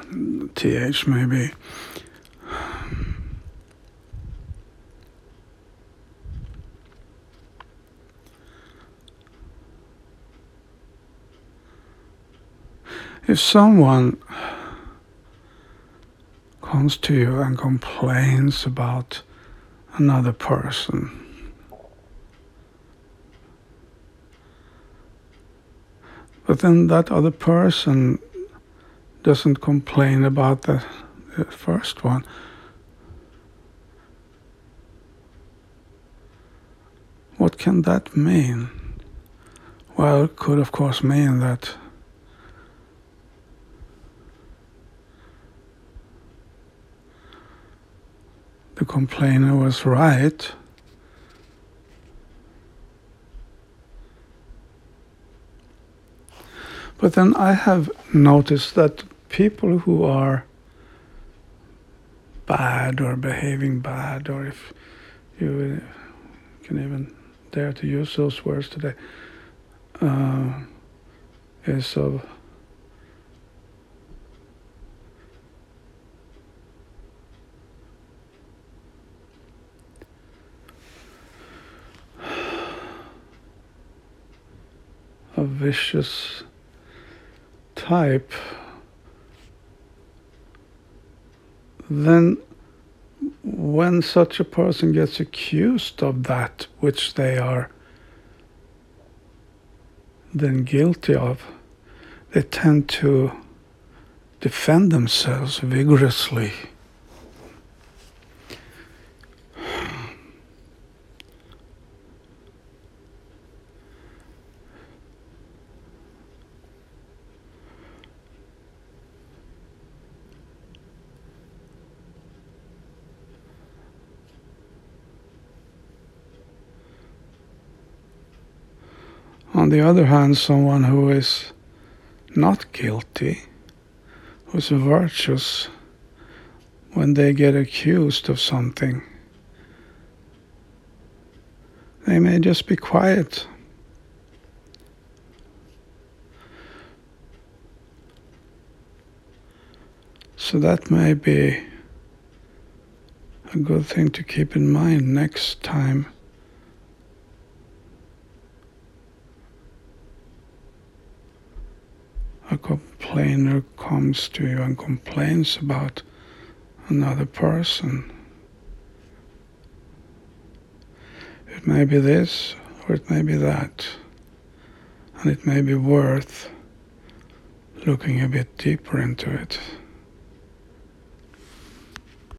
TH maybe. If someone comes to you and complains about another person, but then that other person doesn't complain about the first one, what can that mean? Well, it could of course mean that the complainer was right. But then I have noticed that people who are bad or behaving bad, or if you can even dare to use those words today, is of a vicious type, then when such a person gets accused of that which they are then guilty of, they tend to defend themselves vigorously. On the other hand, someone who is not guilty, who's virtuous, when they get accused of something, they may just be quiet. So that may be a good thing to keep in mind next time a complainer comes to you and complains about another person. It may be this or it may be that, and it may be worth looking a bit deeper into it.